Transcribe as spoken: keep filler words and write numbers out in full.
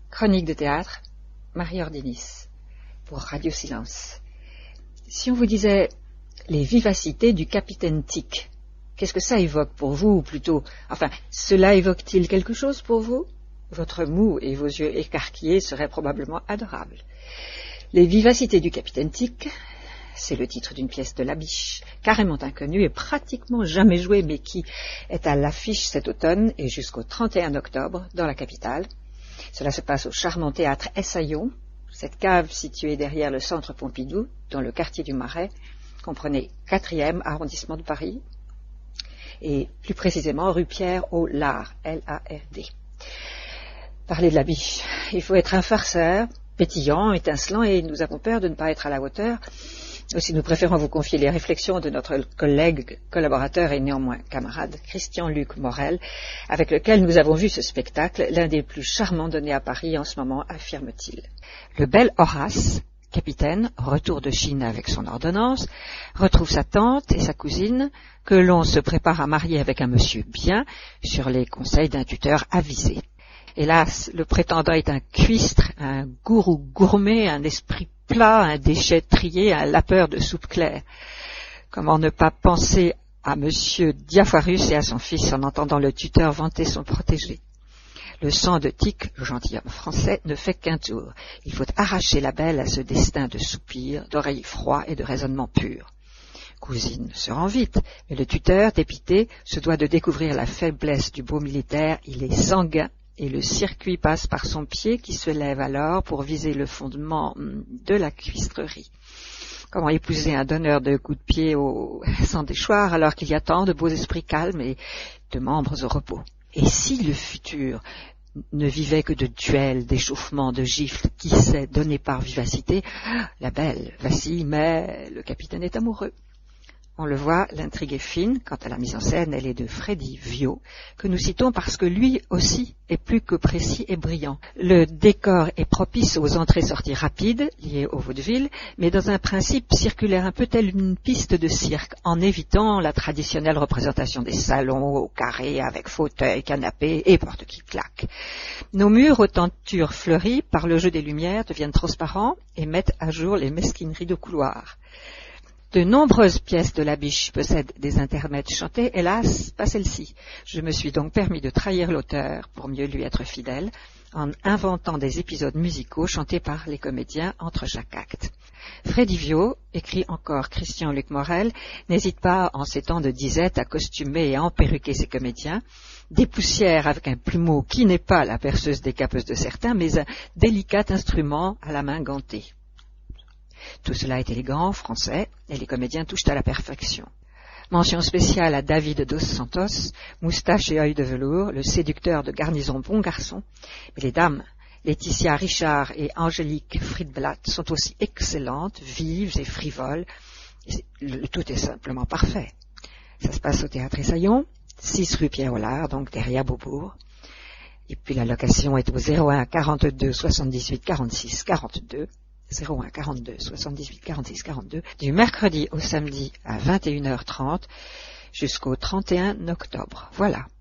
Chronique de théâtre, Marie Ordinis, pour Radio Silence. Si on vous disait les vivacités du capitaine Tic, qu'est-ce que ça évoque pour vous, ou plutôt, enfin, cela évoque-t-il quelque chose pour vous? Votre moue et vos yeux écarquillés seraient probablement adorables. Les vivacités du capitaine Tic, c'est le titre d'une pièce de Labiche, carrément inconnue et pratiquement jamais jouée, mais qui est à l'affiche cet automne et jusqu'au trente et un octobre dans la capitale. Cela se passe au charmant théâtre Essaillon, cette cave située derrière le centre Pompidou, dans le quartier du Marais, comprenait quatrième arrondissement de Paris, et plus précisément rue Pierre au Lard, L A R D. Parler de la biche, il faut être un farceur, pétillant, étincelant, et nous avons peur de ne pas être à la hauteur. Aussi, nous préférons vous confier les réflexions de notre collègue, collaborateur et néanmoins camarade, Christian-Luc Morel, avec lequel nous avons vu ce spectacle, l'un des plus charmants donnés à Paris en ce moment, affirme-t-il. Le bel Horace, capitaine, retour de Chine avec son ordonnance, retrouve sa tante et sa cousine, que l'on se prépare à marier avec un monsieur bien, sur les conseils d'un tuteur avisé. Hélas, le prétendant est un cuistre, un gourou gourmet, un esprit plat, un déchet trié, un lapeur de soupe claire. Comment ne pas penser à monsieur Diafoirus et à son fils en entendant le tuteur vanter son protégé? Le sang de Tic, le gentilhomme français, ne fait qu'un tour. Il faut arracher la belle à ce destin de soupirs, d'oreilles froids et de raisonnements purs. Cousine se rend vite, mais le tuteur, dépité, se doit de découvrir la faiblesse du beau militaire. Il est sanguin, et le circuit passe par son pied qui se lève alors pour viser le fondement de la cuistrerie. Comment épouser un donneur de coups de pied au... sans déchoir alors qu'il y a tant de beaux esprits calmes et de membres au repos? Et si le futur ne vivait que de duels, d'échauffements, de gifles, qui sait, donnés par vivacité, la belle vacille, mais le capitaine est amoureux. On le voit, l'intrigue est fine. Quant à la mise en scène, elle est de Freddy Viau, que nous citons parce que lui aussi est plus que précis et brillant. Le décor est propice aux entrées-sorties rapides, liées au vaudeville, mais dans un principe circulaire, un peu tel une piste de cirque, en évitant la traditionnelle représentation des salons au carré avec fauteuil, canapé et porte qui claque. Nos murs aux tentures fleuries par le jeu des lumières deviennent transparents et mettent à jour les mesquineries de couloir. De nombreuses pièces de Labiche possèdent des intermèdes chantés, hélas, pas celle-ci. Je me suis donc permis de trahir l'auteur, pour mieux lui être fidèle, en inventant des épisodes musicaux chantés par les comédiens entre chaque acte. Freddy Viau, écrit encore Christian-Luc Morel, n'hésite pas, en ces temps de disette, à costumer et à emperruquer ses comédiens, dépoussière avec un plumeau qui n'est pas la perceuse des capeuses de certains, mais un délicat instrument à la main gantée. Tout cela est élégant, français, et les comédiens touchent à la perfection. Mention spéciale à David dos Santos, moustache et œil de velours, le séducteur de garnison bon garçon. Mais les dames, Laetitia Richard et Angélique Friedblatt, sont aussi excellentes, vives et frivoles. Et le tout est simplement parfait. Ça se passe au théâtre Essaillon, six rue Pierre au Lard, donc derrière Beaubourg. Et puis la location est au zéro un quarante-deux soixante-dix-huit quarante-six quarante-deux. zéro un quarante-deux soixante-dix-huit quarante-six quarante-deux, du mercredi au samedi à vingt et une heures trente jusqu'au trente et un octobre. Voilà.